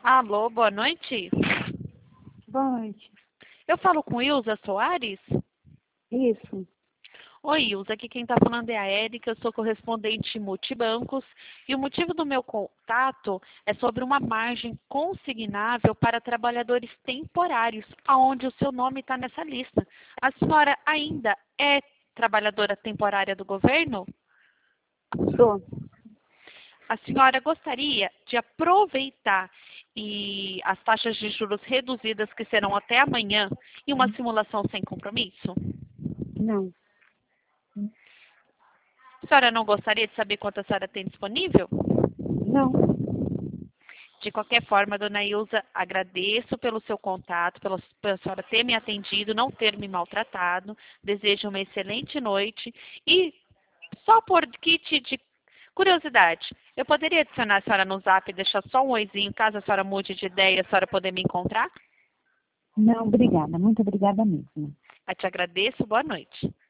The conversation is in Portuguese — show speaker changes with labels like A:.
A: Alô, boa noite.
B: Boa noite.
A: Eu falo com Ilza Soares?
B: Isso.
A: Oi, Ilza, aqui quem está falando é a Érica, eu sou correspondente multibancos e o motivo do meu contato é sobre uma margem consignável para trabalhadores temporários, aonde o seu nome está nessa lista. A senhora ainda é trabalhadora temporária do governo?
B: Sou.
A: A senhora gostaria de aproveitar as taxas de juros reduzidas que serão até amanhã e uma simulação sem compromisso?
B: Não.
A: A senhora não gostaria de saber quanto a senhora tem disponível?
B: Não.
A: De qualquer forma, dona Ilza, agradeço pelo seu contato, pela senhora ter me atendido, não ter me maltratado. Desejo uma excelente noite. E só por kit de curiosidade, eu poderia adicionar a senhora no Zap e deixar só um oizinho, caso a senhora mude de ideia, a senhora poder me encontrar?
B: Não, obrigada. Muito obrigada mesmo.
A: Eu te agradeço, boa noite.